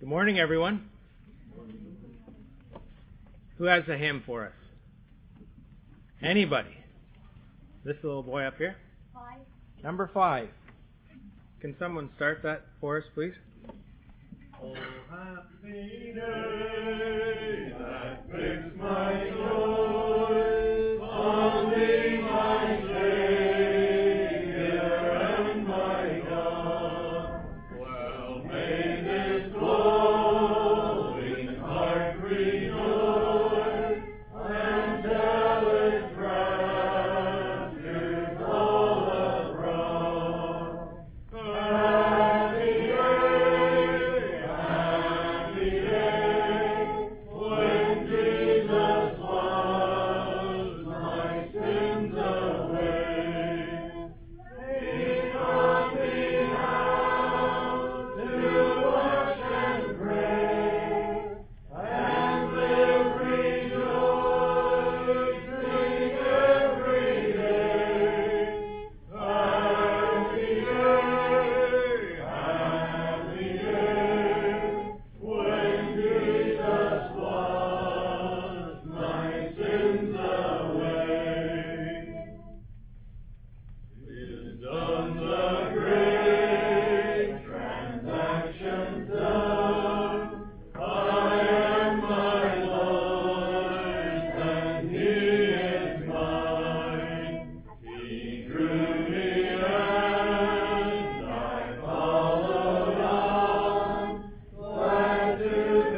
Good morning, everyone. Who has a hymn for us? Anybody? This little boy up here? 5. Number 5. Can someone start that for us, please? Oh, happy day that brings my joy, on thee my Savior and my God. Well, may this glowing heart rejoice and tell its raptures all abroad. Happy day, when Jesus washed my sins away. He taught me how to wash and pray, and live rejoicing every day. Happy day, when Jesus washed my sins away. Is done the great transactions done. I am my Lord's and He is mine. He drew me and I followed on, glad to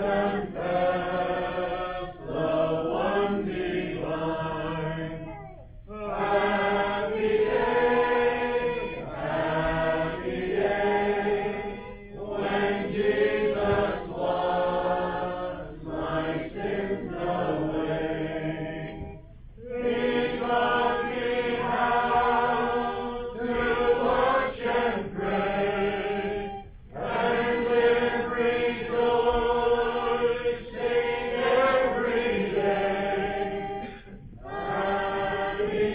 confess the one divine. Happy day, when Jesus washed my sins away. He taught me how to watch and pray, and live rejoicing every day. Happy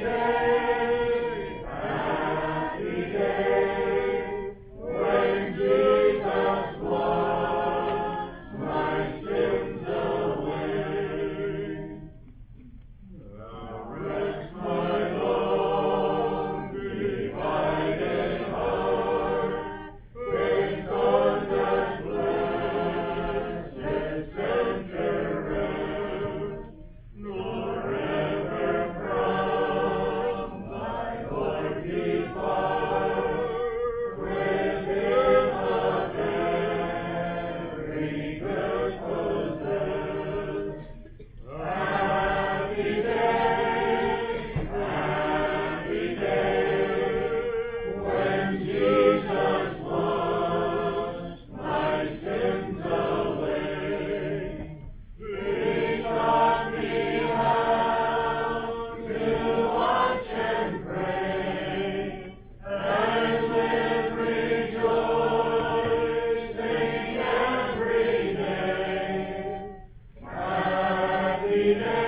day, when Jesus washed my sins away. Thou rest my long divided heart, based on that blessed center rest, nor ever from thy Lord depart, with Him of every good possessed. Happy day, when Jesus washed my sins away. He taught me how to watch and pray, and live rejoicing every day. Happy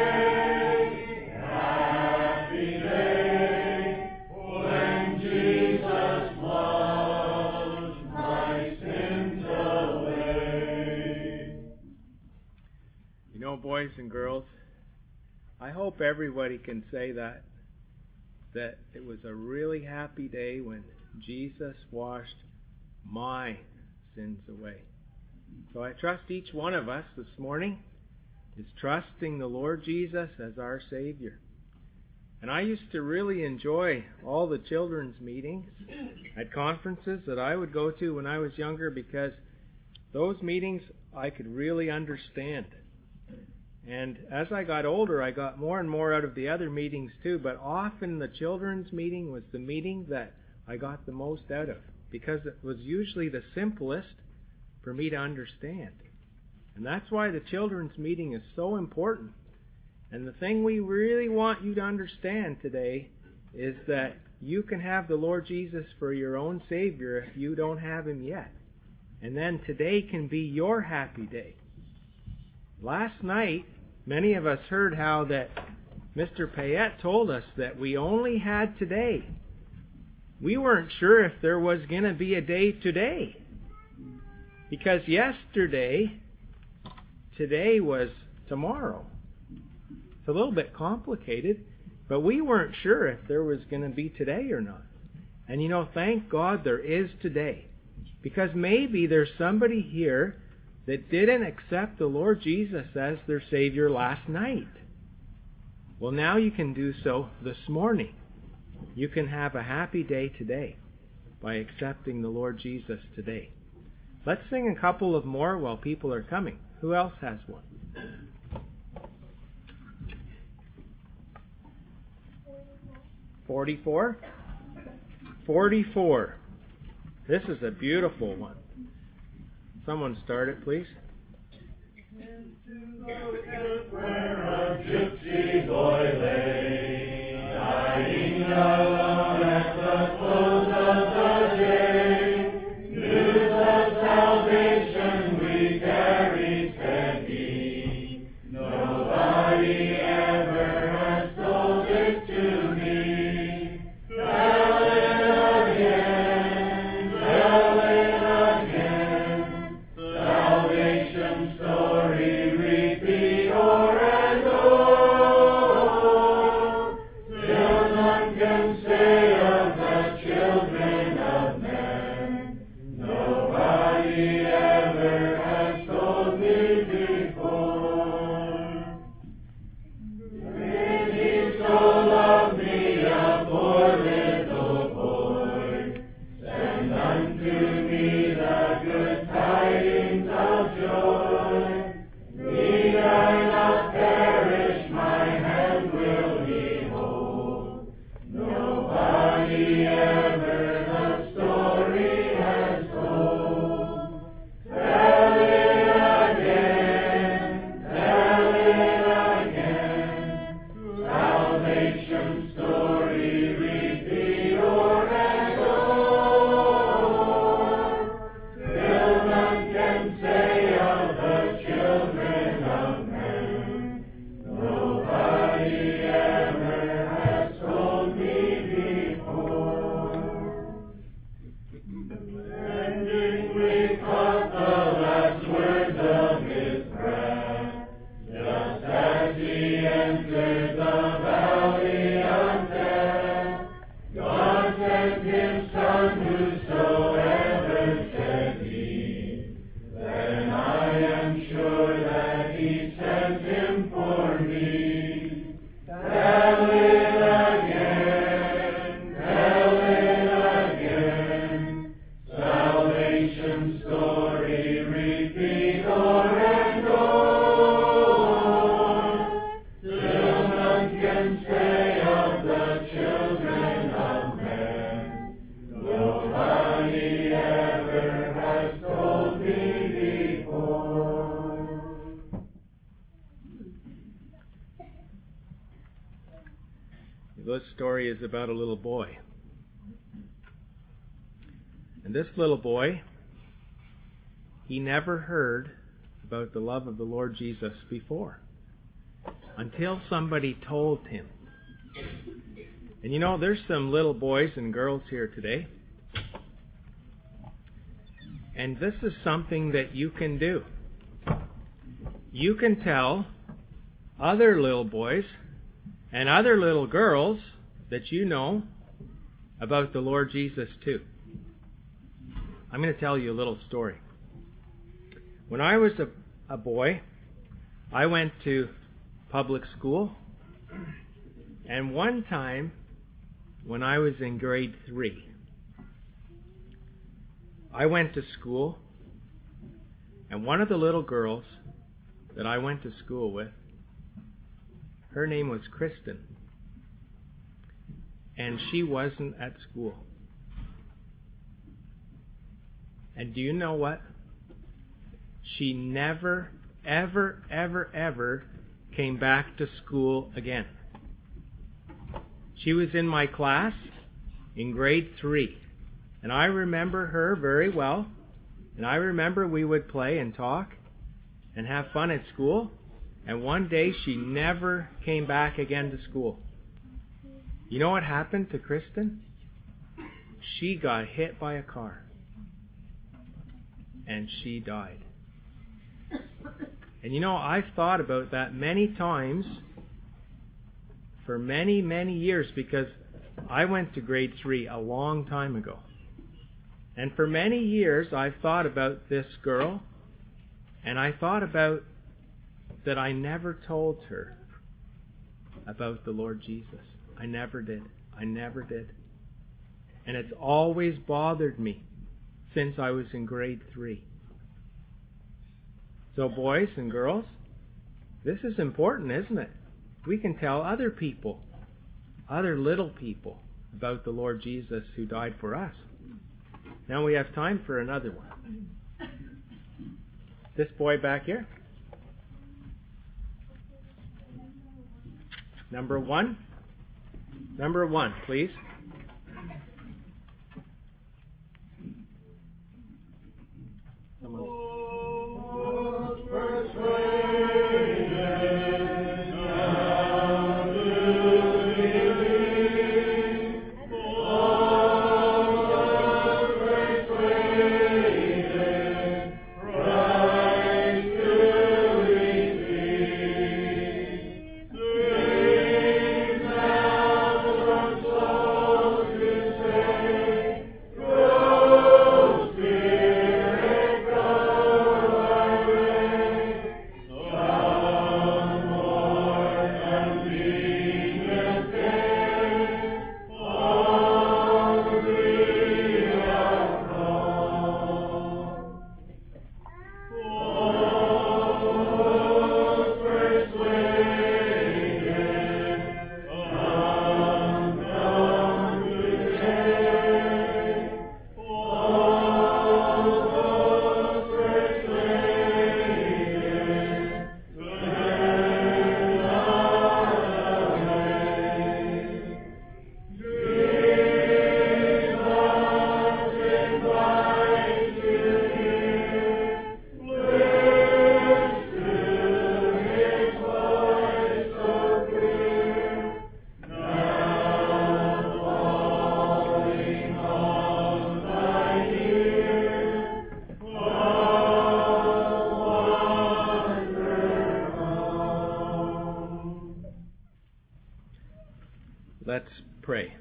day, when Jesus washed my sins away. You know, boys and girls, I hope everybody can say that it was a really happy day when Jesus washed my sins away. So I trust each one of us this morning is trusting the Lord Jesus as our Savior. And I used to really enjoy all the children's meetings at conferences that I would go to when I was younger, because those meetings I could really understand. And as I got older, I got more and more out of the other meetings too, but often the children's meeting was the meeting that I got the most out of, because it was usually the simplest for me to understand. And that's why the children's meeting is so important. And the thing we really want you to understand today is that you can have the Lord Jesus for your own Savior if you don't have Him yet. And then today can be your happy day. Last night, many of us heard how that Mr. Payette told us that we only had today. We weren't sure if there was going to be a day today. Because yesterday, today was tomorrow. It's a little bit complicated, but we weren't sure if there was going to be today or not. And thank God there is today. Because maybe there's somebody here that didn't accept the Lord Jesus as their Savior last night. Well, now you can do so this morning. You can have a happy day today by accepting the Lord Jesus today. Let's sing a couple of more while people are coming. Who else has one? 44? 44. This is a beautiful one. Someone start it, please. Where a gypsy boy lay, dying alone at the close of the day. News of salvation we carried steady. Nobody ever has told it to me. Tell it again, tell it again. Salvation story. This story is about a little boy. And this little boy, he never heard about the love of the Lord Jesus before, until somebody told him. And there's some little boys and girls here today. And this is something that you can do. You can tell other little boys and other little girls that you know about the Lord Jesus too. I'm going to tell you a little story. When I was a boy, I went to public school. And one time, when I was in grade 3, I went to school, and one of the little girls that I went to school with, her name was Kristen, and she wasn't at school. And do you know what? She never, ever, ever, ever came back to school again. She was in my class in grade 3, and I remember her very well, and I remember we would play and talk and have fun at school. And one day she never came back again to school. You know what happened to Kristen? She got hit by a car. and she died. And you know, I've thought about that many times for many, many years, because I went to grade 3 a long time ago. And for many years I've thought about this girl, and I thought about that I never told her about the Lord Jesus. I never did. I never did. And it's always bothered me since I was in grade 3. So boys and girls, this is important, isn't it? We can tell other people, other little people, about the Lord Jesus who died for us. Now we have time for another one. This boy back here. Number 1. Number 1, please. Someone. Let's pray.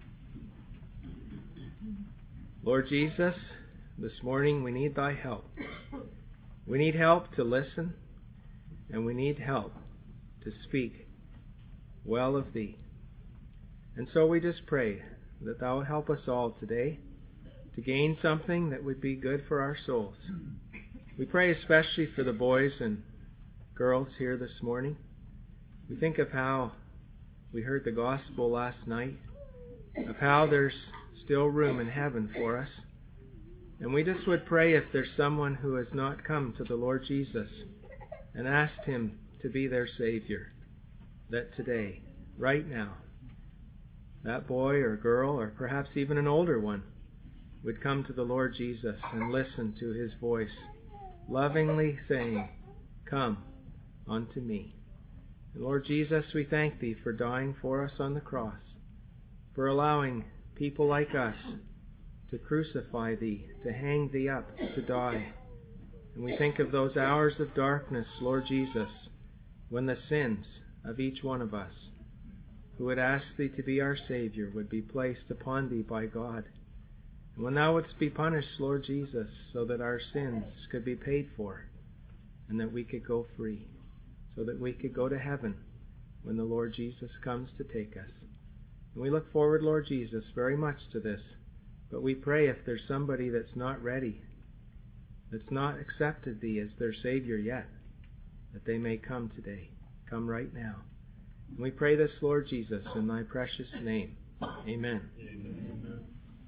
Lord Jesus, this morning we need Thy help. We need help to listen, and we need help to speak well of Thee. And so we just pray that Thou would help us all today to gain something that would be good for our souls. We pray especially for the boys and girls here this morning. We think of how we heard the gospel last night, of how there's still room in heaven for us. And we just would pray, if there's someone who has not come to the Lord Jesus and asked Him to be their Savior, that today, right now, that boy or girl, or perhaps even an older one, would come to the Lord Jesus and listen to His voice, lovingly saying, "Come unto me." And Lord Jesus, we thank Thee for dying for us on the cross, for allowing people like us to crucify Thee, to hang Thee up, to die. And we think of those hours of darkness, Lord Jesus, when the sins of each one of us who would ask Thee to be our Savior would be placed upon Thee by God. And when Thou wouldst be punished, Lord Jesus, so that our sins could be paid for and that we could go free, so that we could go to heaven when the Lord Jesus comes to take us. And we look forward, Lord Jesus, very much to this. But we pray, if there's somebody that's not ready, that's not accepted Thee as their Savior yet, that they may come today. Come right now. And we pray this, Lord Jesus, in Thy precious name. Amen. Amen.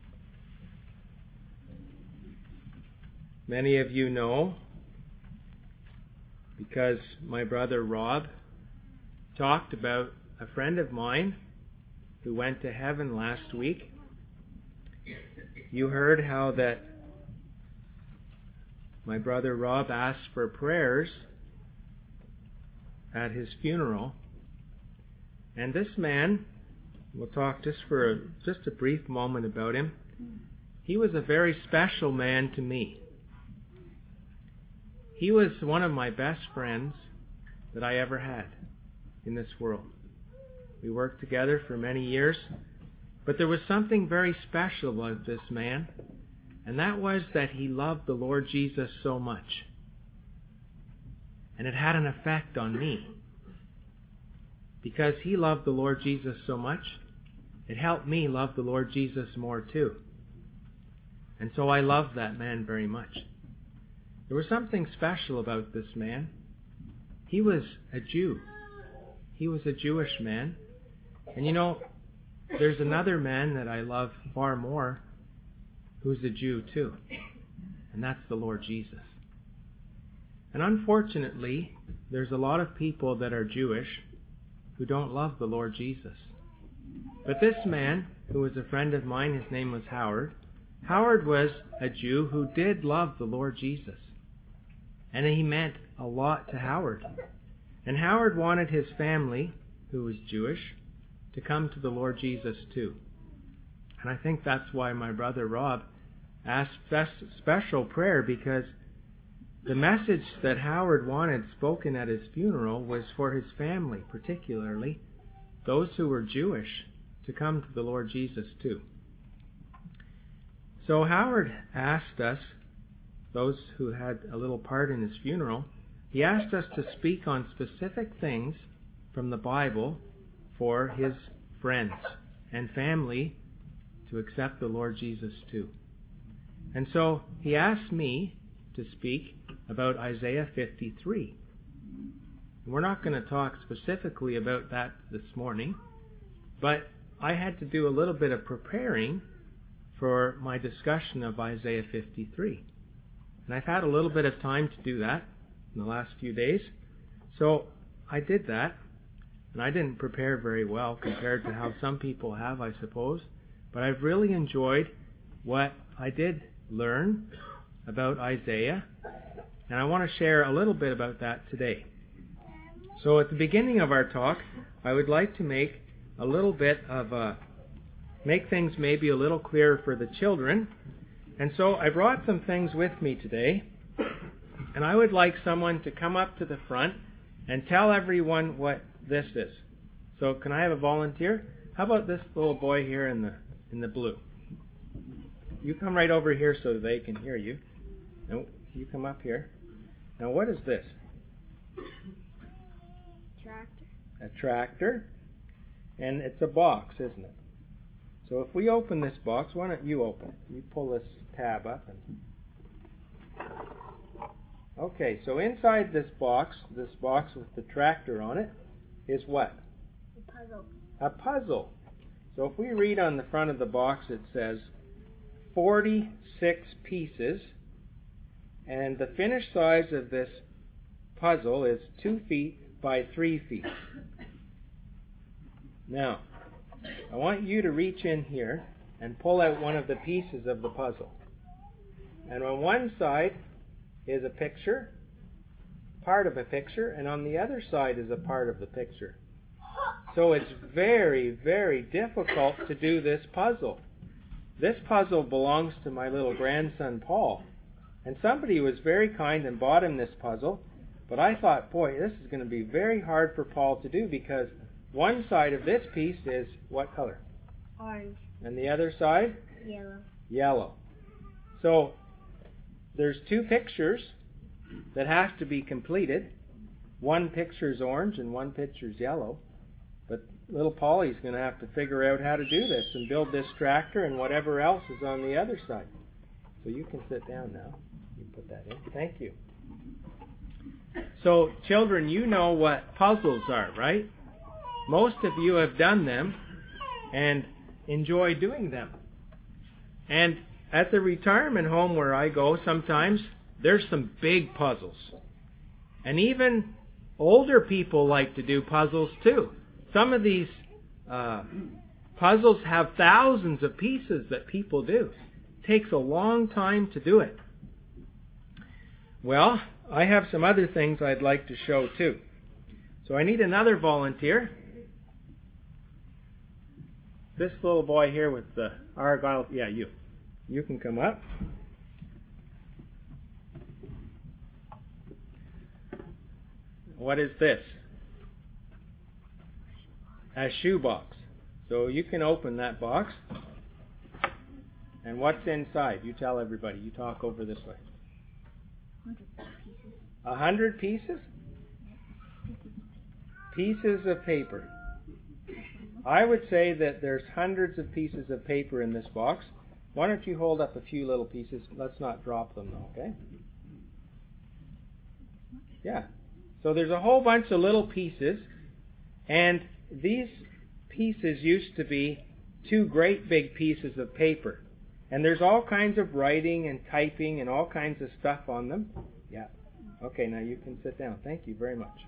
Many of you know, because my brother Rob talked about a friend of mine who went to heaven last week. You heard how that my brother Rob asked for prayers at his funeral. And this man, we'll talk just for just a brief moment about him. He was a very special man to me. he was one of my best friends that I ever had in this world. We worked together for many years, but there was something very special about this man, and that was that he loved the Lord Jesus so much. And it had an effect on me. Because he loved the Lord Jesus so much, it helped me love the Lord Jesus more too. And so I loved that man very much. There was something special about this man. He was a Jew. He was a Jewish man. And you know, there's another man that I love far more who's a Jew too. And that's the Lord Jesus. And unfortunately, there's a lot of people that are Jewish who don't love the Lord Jesus. But this man, who was a friend of mine, his name was Howard. Howard was a Jew who did love the Lord Jesus. And he meant a lot to Howard. And Howard wanted his family, who was Jewish, to come to the Lord Jesus too. And I think that's why my brother Rob asked special prayer, because the message that Howard wanted spoken at his funeral was for his family, particularly those who were Jewish, to come to the Lord Jesus too. So Howard asked us, those who had a little part in his funeral, he asked us to speak on specific things from the Bible for his friends and family to accept the Lord Jesus too. And so he asked me to speak about Isaiah 53. We're not going to talk specifically about that this morning, but I had to do a little bit of preparing for my discussion of Isaiah 53. And I've had a little bit of time to do that in the last few days. So I did that, and I didn't prepare very well compared to how some people have, I suppose. But I've really enjoyed what I did learn about Isaiah, and I want to share a little bit about that today. So at the beginning of our talk, I would like to make a little bit of make things maybe a little clearer for the children. And so I brought some things with me today, and I would like someone to come up to the front and tell everyone what this is. So can I have a volunteer? How about this little boy here in the blue? You come right over here so they can hear you. No, you come up here. Now what is this? Tractor. A tractor. And it's a box, isn't it? So if we open this box, why don't you open it? You pull this tab up. Okay, so inside this box with the tractor on it, is what? A puzzle. A puzzle. So if we read on the front of the box, it says 46 pieces, and the finished size of this puzzle is 2 feet by 3 feet. Now, I want you to reach in here and pull out one of the pieces of the puzzle. And on one side is a picture, part of a picture, and on the other side is a part of the picture. So it's very, very difficult to do this puzzle. This puzzle belongs to my little grandson Paul. And somebody was very kind and bought him this puzzle. But I thought, boy, this is going to be very hard for Paul to do, because one side of this piece is what color? Orange. And the other side? Yellow. Yellow. So there's 2 pictures that have to be completed. One picture's orange and one picture's yellow. But little Paulie's going to have to figure out how to do this and build this tractor and whatever else is on the other side. So you can sit down now. You can put that in. Thank you. So children, you know what puzzles are, right? Most of you have done them and enjoy doing them. And at the retirement home where I go, sometimes there's some big puzzles. And even older people like to do puzzles too. Some of these puzzles have thousands of pieces that people do. It takes a long time to do it. Well, I have some other things I'd like to show too. So I need another volunteer. This little boy here with the Argyle, yeah, you. You can come up. What is this? A shoebox. So you can open that box. And what's inside? You tell everybody. You talk over this way. 100 pieces? Pieces of paper. I would say that there's hundreds of pieces of paper in this box. Why don't you hold up a few little pieces? Let's not drop them though, okay? Yeah. So there's a whole bunch of little pieces, and these pieces used to be 2 great big pieces of paper. And there's all kinds of writing and typing and all kinds of stuff on them. Yeah. Okay, now you can sit down. Thank you very much.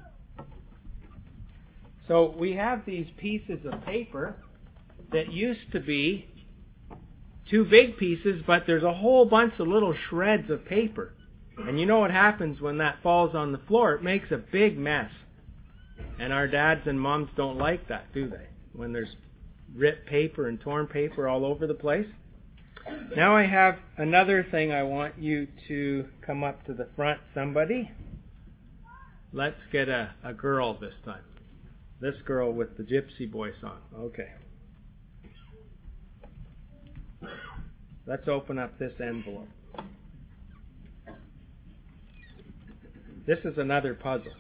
So we have these pieces of paper that used to be 2 big pieces, but there's a whole bunch of little shreds of paper. And you know what happens when that falls on the floor? It makes a big mess. And our dads and moms don't like that, do they? When there's ripped paper and torn paper all over the place. Now I have another thing I want you to come up to the front, somebody. Let's get a girl this time. This girl with the Gypsy Boy song. Okay. Let's open up this envelope. This is another puzzle.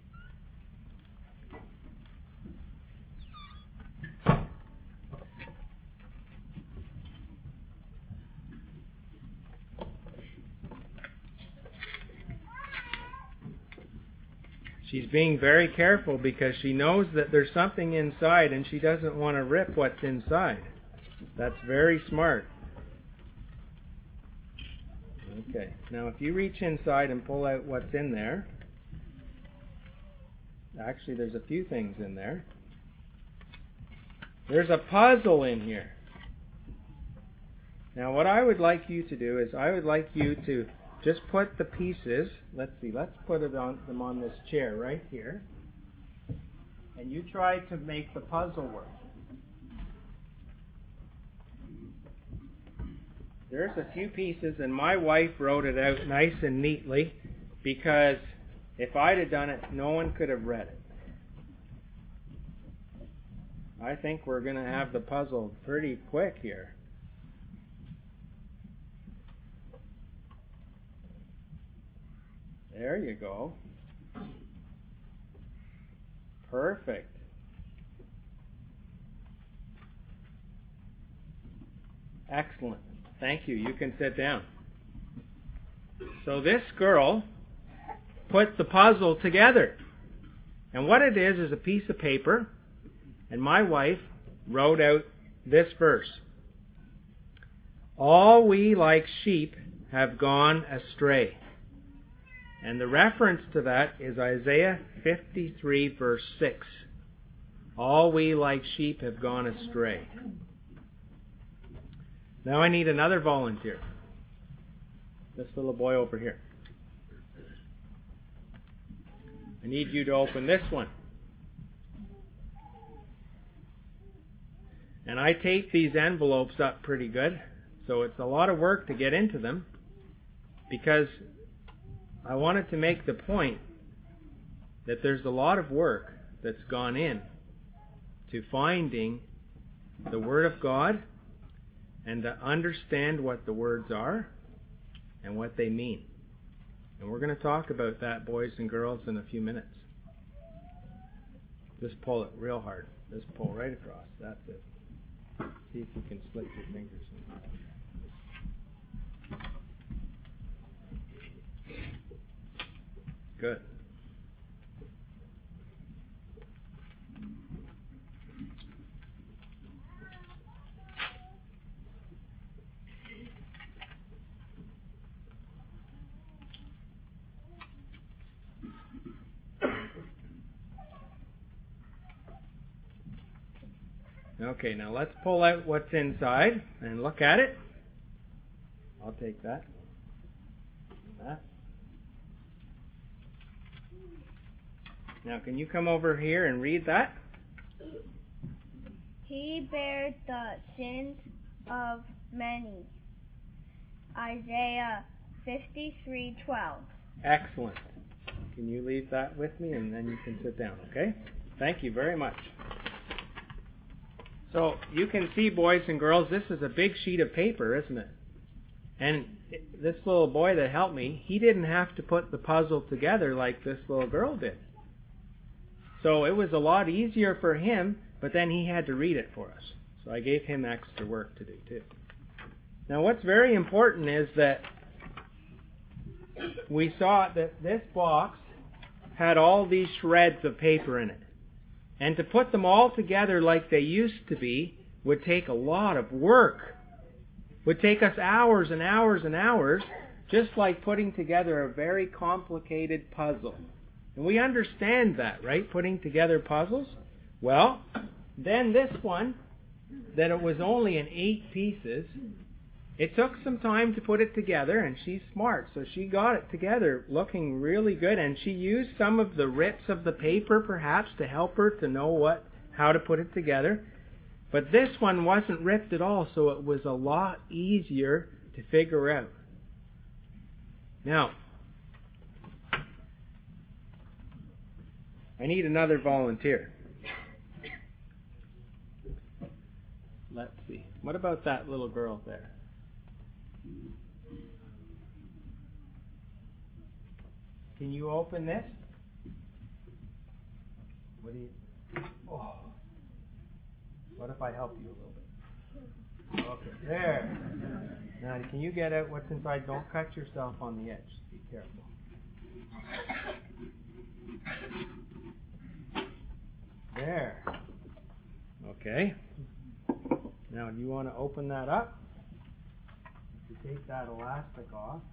She's being very careful because she knows that there's something inside and she doesn't want to rip what's inside. That's very smart. Okay, now if you reach inside and pull out what's in there, actually there's a few things in there. There's a puzzle in here. Now what I would like you to do is I would like you to just put the pieces, let's put them on this chair right here. And you try to make the puzzle work. There's a few pieces, and my wife wrote it out nice and neatly, because if I'd have done it, no one could have read it. I think we're going to have the puzzle pretty quick here. There you go. Perfect. Excellent. Thank you. You can sit down. So this girl put the puzzle together. And what it is a piece of paper, and my wife wrote out this verse. All we like sheep have gone astray. And the reference to that is Isaiah 53 verse 6. All we like sheep have gone astray. Now I need another volunteer. This little boy over here. I need you to open this one. And I tape these envelopes up pretty good, so it's a lot of work to get into them, because I wanted to make the point that there's a lot of work that's gone in to finding the Word of God and to understand what the words are and what they mean. And we're going to talk about that, boys and girls, in a few minutes. Just pull it real hard. Just pull right across. That's it. See if you can slip your fingers in. Good. Okay, now let's pull out what's inside and look at it. I'll take that. That. Now, can you come over here and read that? He bare the sins of many. Isaiah 53:12. Excellent. can you leave that with me, and then you can sit down, okay? Thank you very much. So you can see, boys and girls, this is a big sheet of paper, isn't it? And this little boy that helped me, he didn't have to put the puzzle together like this little girl did. So it was a lot easier for him, but then he had to read it for us. So I gave him extra work to do too. Now what's very important is that we saw that this box had all these shreds of paper in it. And to put them all together like they used to be would take a lot of work. Would take us hours and hours and hours, just like putting together a very complicated puzzle. And we understand that, right? Putting together puzzles. Well, then this one, that it was only in 8 pieces, it took some time to put it together, and she's smart, so she got it together looking really good, and she used some of the rips of the paper perhaps to help her to know how to put it together. But this one wasn't ripped at all, so it was a lot easier to figure out. Now, I need another volunteer. Let's see. What about that little girl there? Can you open this? What do you... Oh. What if I help you a little bit? Okay, there. Now, can you get out what's inside? Don't cut yourself on the edge. Be careful. There. Okay. Now, do you want to open that up? You take that elastic off.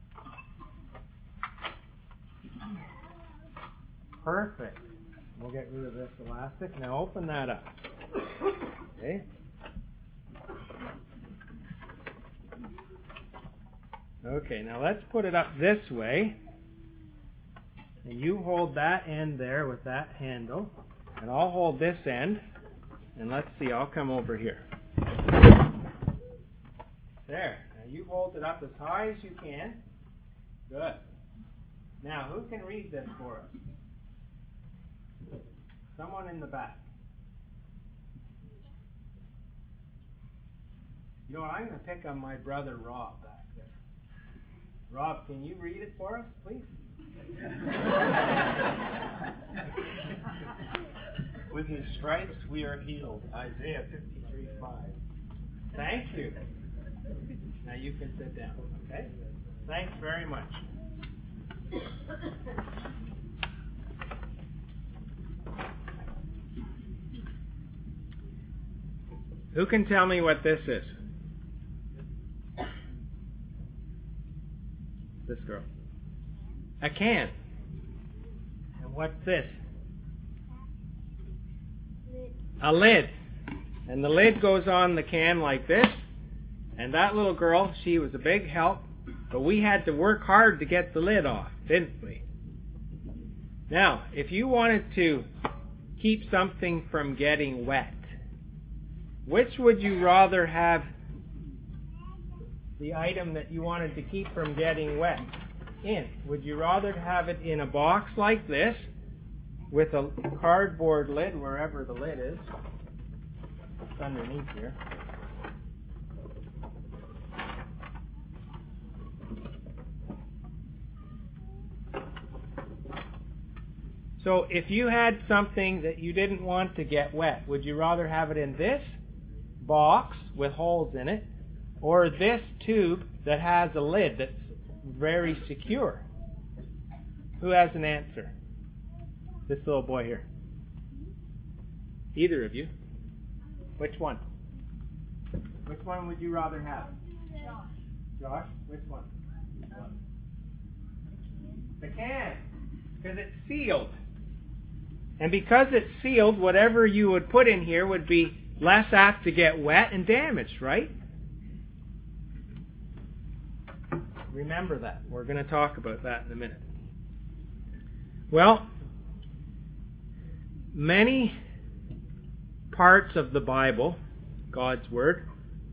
Perfect. We'll get rid of this elastic. Now open that up. Okay. Okay, now let's put it up this way. And you hold that end there with that handle. And I'll hold this end. And let's see, I'll come over here. There. Now you hold it up as high as you can. Good. Now, who can read this for us? Someone in the back. You know what? I'm going to pick on my brother Rob back there. Rob, can you read it for us, please? With his stripes we are healed. Isaiah 53:5. Thank you. Now you can sit down, okay? Thanks very much. Who can tell me what this is? This girl. A can. And what's this? A lid. And the lid goes on the can like this. And that little girl, she was a big help. But we had to work hard to get the lid off, didn't we? Now, if you wanted to keep something from getting wet, which would you rather have the item that you wanted to keep from getting wet in? Would you rather have it in a box like this with a cardboard lid, wherever the lid is? It's underneath here. So if you had something that you didn't want to get wet, would you rather have it in this box with holes in it, or this tube that has a lid that's very secure? Who has an answer? This little boy here. Either of you. Which one? Which one would you rather have? Josh, which one? The can. Because it's sealed. And because it's sealed, whatever you would put in here would be less apt to get wet and damaged, right? Remember that. We're going to talk about that in a minute. Well, many parts of the Bible, God's Word,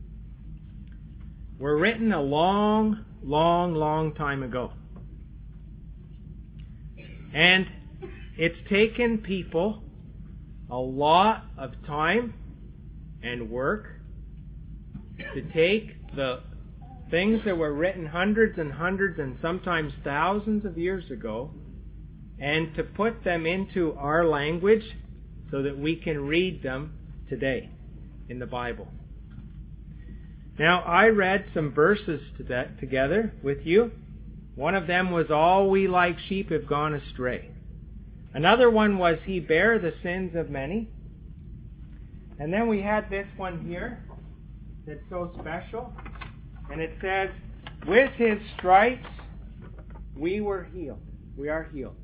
were written a long, long, long time ago. And it's taken people a lot of time and work to take the things that were written hundreds and hundreds and sometimes thousands of years ago and to put them into our language so that we can read them today in the Bible. Now, I read some verses together with you. One of them was, all we like sheep have gone astray. Another one was, he bare the sins of many. And then we had this one here that's so special. And it says, with his stripes we were healed. We are healed.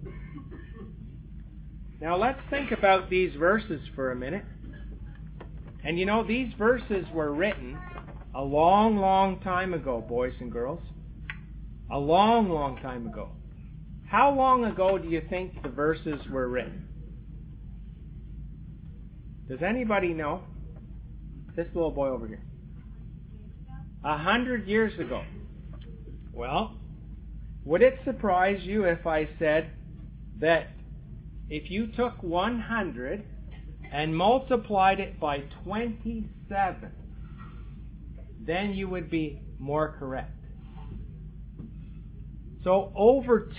Now let's think about these verses for a minute. And you know, these verses were written a long, long time ago, boys and girls. A long, long time ago. How long ago do you think the verses were written? Does anybody know? This little boy over here. 100 years ago. Well, would it surprise you if I said that if you took 100 and multiplied it by 27, then you would be more correct? So over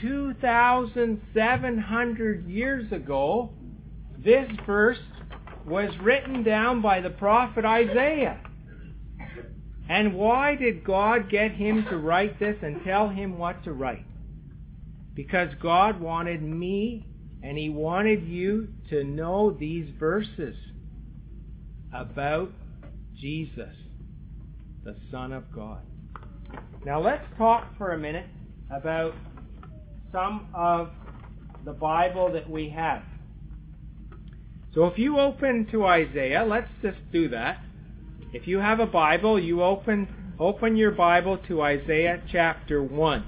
2,700 years ago, this verse was written down by the prophet Isaiah. And why did God get him to write this and tell him what to write? Because God wanted me and He wanted you to know these verses about Jesus, the Son of God. Now let's talk for a minute about some of the Bible that we have. So if you open to Isaiah, let's just do that. If you have a Bible, you open your Bible to Isaiah chapter 1.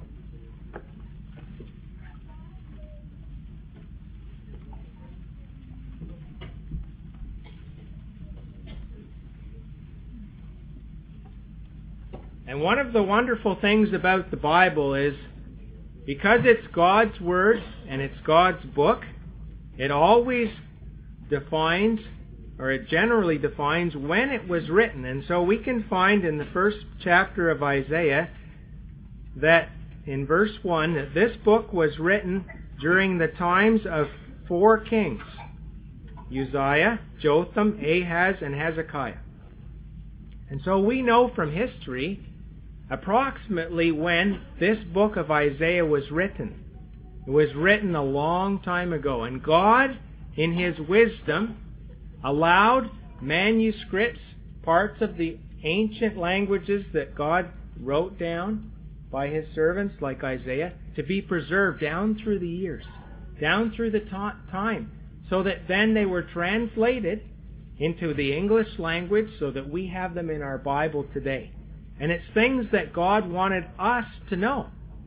And one of the wonderful things about the Bible is, because it's God's Word and it's God's book, it always defines, or it generally defines, when it was written. And so we can find in the first chapter of Isaiah that in verse 1 that this book was written during the times of 4 kings: Uzziah, Jotham, Ahaz, and Hezekiah. And so we know from history approximately when this book of Isaiah was written. It was written a long time ago. And God, in His wisdom, allowed manuscripts, parts of the ancient languages that God wrote down by His servants like Isaiah, to be preserved down through the years, down through the time, so that then they were translated into the English language so that we have them in our Bible today. And it's things that God wanted us to know.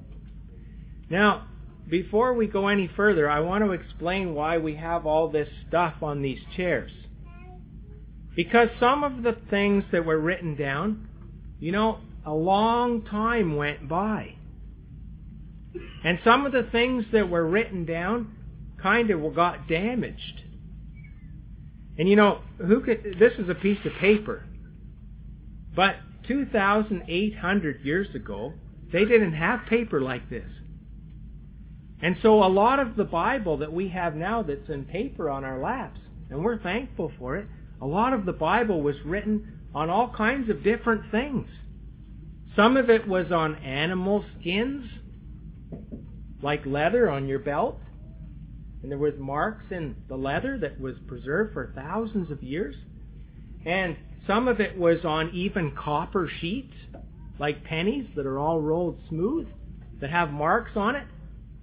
Now, before we go any further, I want to explain why we have all this stuff on these chairs. Because some of the things that were written down, you know, a long time went by. And some of the things that were written down kind of got damaged. And you know, this is a piece of paper. But 2,800 years ago, they didn't have paper like this. And so a lot of the Bible that we have now that's in paper on our laps, and we're thankful for it, a lot of the Bible was written on all kinds of different things. Some of it was on animal skins, like leather on your belt. And there was marks in the leather that was preserved for thousands of years. And some of it was on even copper sheets, like pennies that are all rolled smooth, that have marks on it.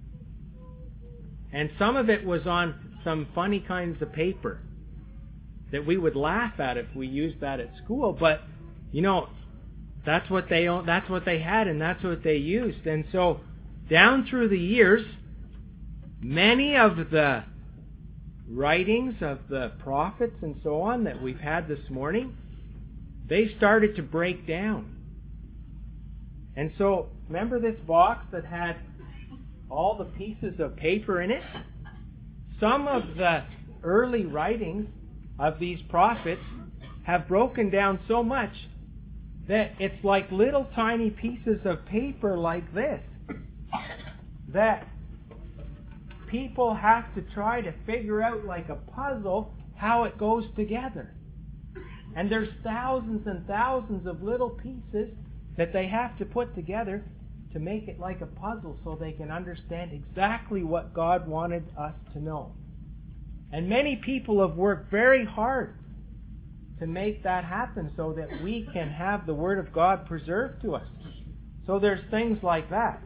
And some of it was on some funny kinds of paper that we would laugh at if we used that at school. But, you know, that's what they had, and that's what they used. And so, down through the years, many of the writings of the prophets and so on that we've had this morning, they started to break down. And so, remember this box that had all the pieces of paper in it. Some of the early writings of these prophets have broken down so much that it's like little tiny pieces of paper like this that people have to try to figure out like a puzzle how it goes together. And there's thousands and thousands of little pieces that they have to put together to make it like a puzzle so they can understand exactly what God wanted us to know. And many people have worked very hard to make that happen so that we can have the Word of God preserved to us. So there's things like that.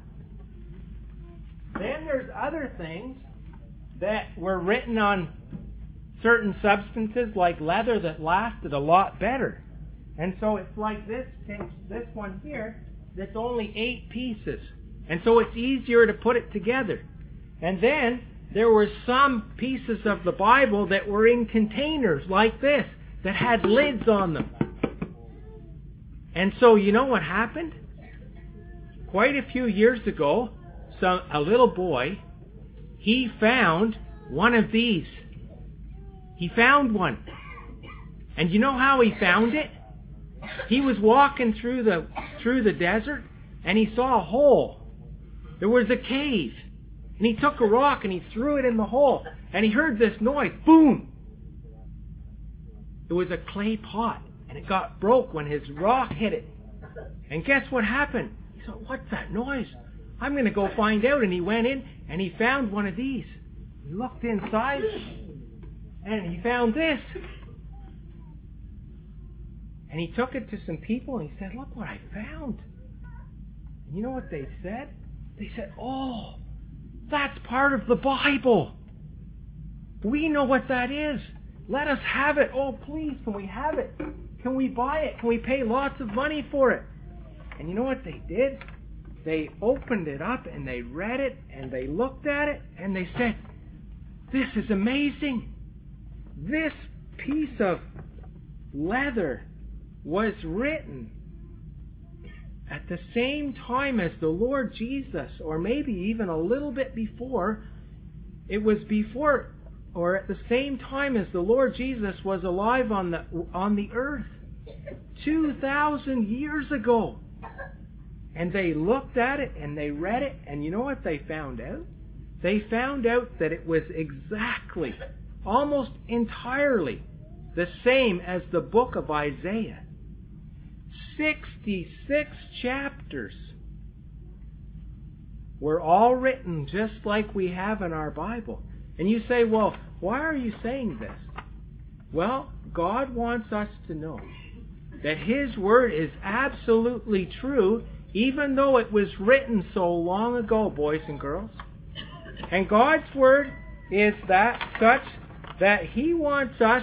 Then there's other things that were written on certain substances like leather that lasted a lot better. And so it's like this one here that's only 8 pieces. And so it's easier to put it together. And then there were some pieces of the Bible that were in containers like this that had lids on them. And so you know what happened? Quite a few years ago, a little boy, he found one of these. He found one. And you know how he found it? He was walking through the desert and he saw a hole. There was a cave. And he took a rock and he threw it in the hole. And he heard this noise. Boom! It was a clay pot. And it got broke when his rock hit it. And guess what happened? He said, "What's that noise? I'm going to go find out." And he went in and he found one of these. He looked inside and he found this. And he took it to some people and he said, "Look what I found." And you know what they said? They said, "Oh, that's part of the Bible. We know what that is. Let us have it. Oh, please, can we have it? Can we buy it? Can we pay lots of money for it?" And you know what they did? They opened it up and they read it and they looked at it and they said, "This is amazing. This piece of leather was written at the same time as the Lord Jesus, or maybe even a little bit before. It was before or at the same time as the Lord Jesus was alive on the earth 2,000 years ago." And they looked at it and they read it, and you know what they found out? They found out that it was exactly, almost entirely, the same as the book of Isaiah. 66 chapters were all written just like we have in our Bible. And you say, "Well, why are you saying this?" Well, God wants us to know that His Word is absolutely true, even though it was written so long ago, boys and girls. And God's Word is such that He wants us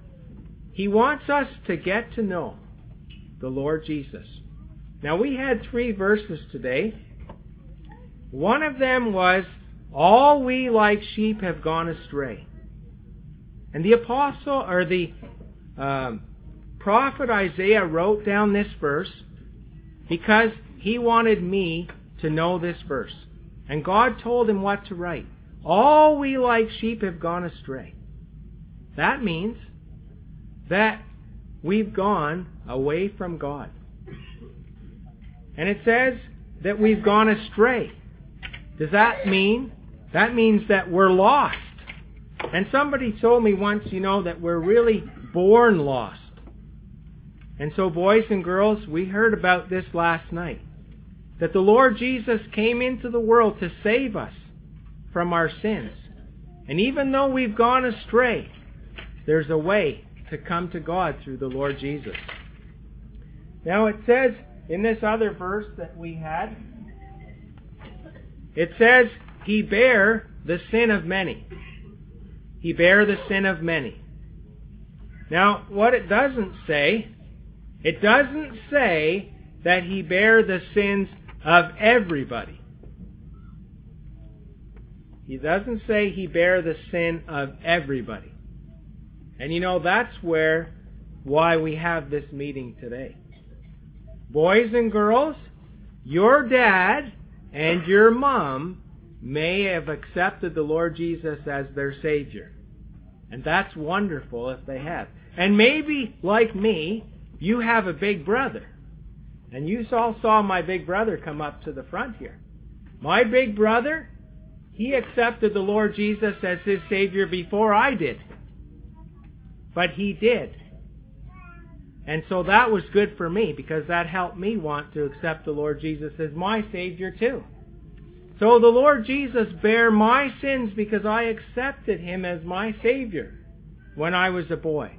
to get to know the Lord Jesus. Now, we had 3 verses today. One of them was, "All we like sheep have gone astray." And the apostle, or the prophet Isaiah wrote down this verse because he wanted me to know this verse. And God told him what to write. All we like sheep have gone astray. That means that we've gone away from God. And it says that we've gone astray. Does that mean? That means that we're lost. And somebody told me once, that we're really born lost. And so, boys and girls, we heard about this last night. That the Lord Jesus came into the world to save us from our sins. And even though we've gone astray, there's a way to come to God through the Lord Jesus. Now it says in this other verse that we had, it says, He bare the sin of many. He bare the sin of many. Now, what it doesn't say that He bare the sins of everybody. He doesn't say He bare the sin of everybody. And that's why we have this meeting today. Boys and girls, your dad and your mom may have accepted the Lord Jesus as their Savior. And that's wonderful if they have. And maybe, like me, you have a big brother. And you all saw my big brother come up to the front here. My big brother, he accepted the Lord Jesus as his Savior before I did. But he did. And so that was good for me, because that helped me want to accept the Lord Jesus as my Savior too. So the Lord Jesus bare my sins because I accepted Him as my Savior when I was a boy.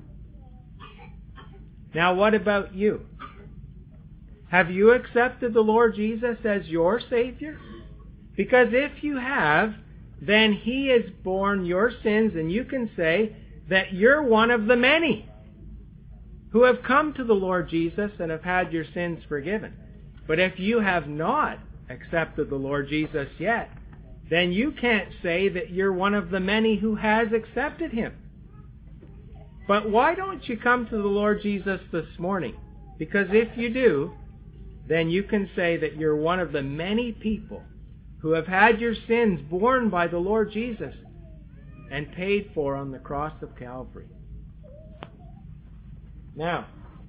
Now what about you? Have you accepted the Lord Jesus as your Savior? Because if you have, then He has borne your sins, and you can say that you're one of the many who have come to the Lord Jesus and have had your sins forgiven. But if you have not accepted the Lord Jesus yet, then you can't say that you're one of the many who has accepted Him. But why don't you come to the Lord Jesus this morning? Because if you do, then you can say that you're one of the many people who have had your sins borne by the Lord Jesus and paid for on the cross of Calvary. Now,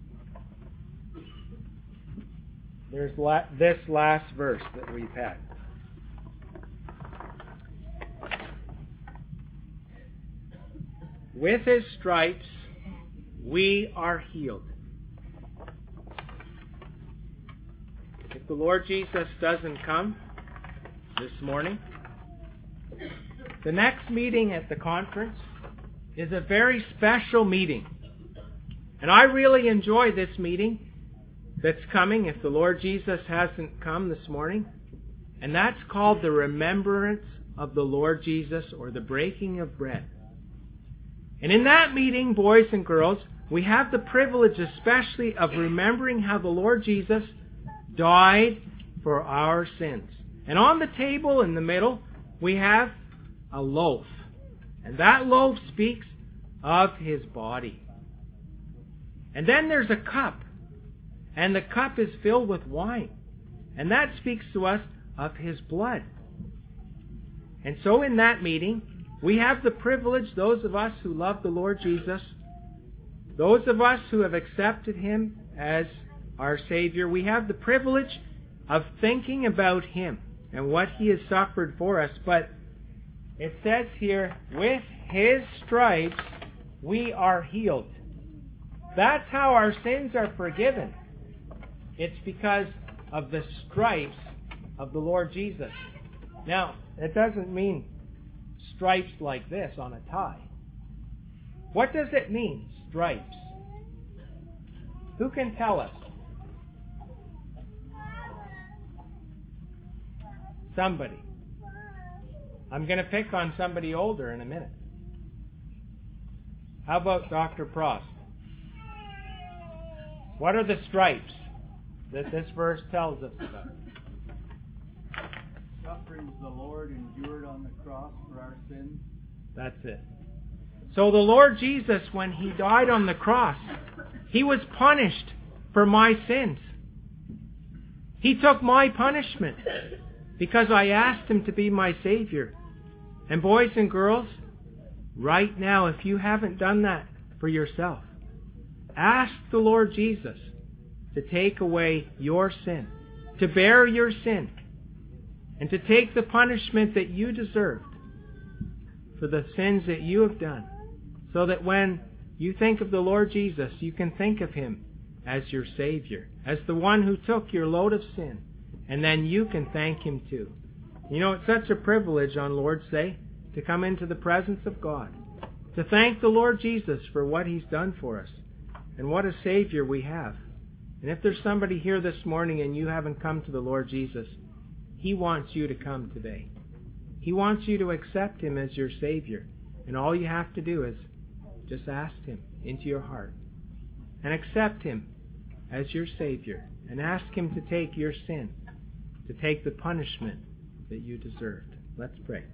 there's this last verse that we've had. With His stripes, we are healed. If the Lord Jesus doesn't come this morning, the next meeting at the conference is a very special meeting. And I really enjoy this meeting that's coming if the Lord Jesus hasn't come this morning. And that's called the Remembrance of the Lord Jesus, or the Breaking of Bread. And in that meeting, boys and girls, we have the privilege especially of remembering how the Lord Jesus died for our sins. And on the table in the middle, we have a loaf. And that loaf speaks of His body. And then there's a cup. And the cup is filled with wine. And that speaks to us of His blood. And so in that meeting, we have the privilege, those of us who love the Lord Jesus, those of us who have accepted Him as our Savior, we have the privilege of thinking about Him and what He has suffered for us. But it says here, with His stripes we are healed. That's how our sins are forgiven. It's because of the stripes of the Lord Jesus. Now, it doesn't mean stripes like this on a tie. What does it mean, stripes? Who can tell us? Somebody. I'm going to pick on somebody older in a minute. How about Dr. Prost? What are the stripes that this verse tells us about? Sufferings the Lord endured on the cross for our sins. That's it. So the Lord Jesus, when He died on the cross, He was punished for my sins. He took my punishment because I asked Him to be my Savior. And boys and girls, right now, if you haven't done that for yourself, ask the Lord Jesus to take away your sin, to bear your sin, and to take the punishment that you deserved for the sins that you have done, so that when you think of the Lord Jesus, you can think of Him as your Savior, as the one who took your load of sin, and then you can thank Him too. You know, it's such a privilege on Lord's Day to come into the presence of God, to thank the Lord Jesus for what He's done for us, and what a Savior we have. And if there's somebody here this morning and you haven't come to the Lord Jesus, He wants you to come today. He wants you to accept Him as your Savior. And all you have to do is just ask Him into your heart. And accept Him as your Savior. And ask Him to take your sin, to take the punishment that you deserved. Let's pray.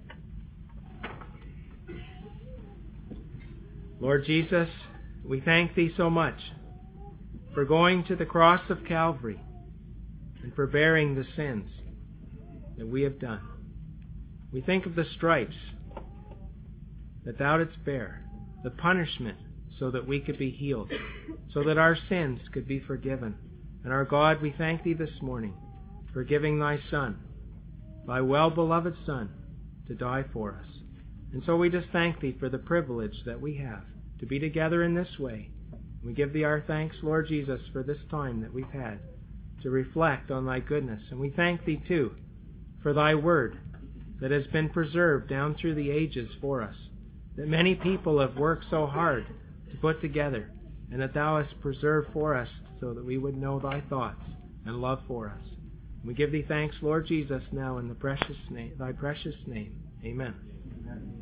Lord Jesus, we thank Thee so much for going to the cross of Calvary and for bearing the sins that we have done. We think of the stripes that thou didst bear, the punishment so that we could be healed, so that our sins could be forgiven. And our God, we thank thee this morning for giving thy Son, thy well-beloved Son, to die for us. And so we just thank thee for the privilege that we have to be together in this way. We give thee our thanks, Lord Jesus, for this time that we've had to reflect on thy goodness. And we thank thee, too, for thy word that has been preserved down through the ages for us, that many people have worked so hard to put together, and that thou hast preserved for us so that we would know thy thoughts and love for us. We give thee thanks, Lord Jesus, now in the precious name, thy precious name. Amen. Amen.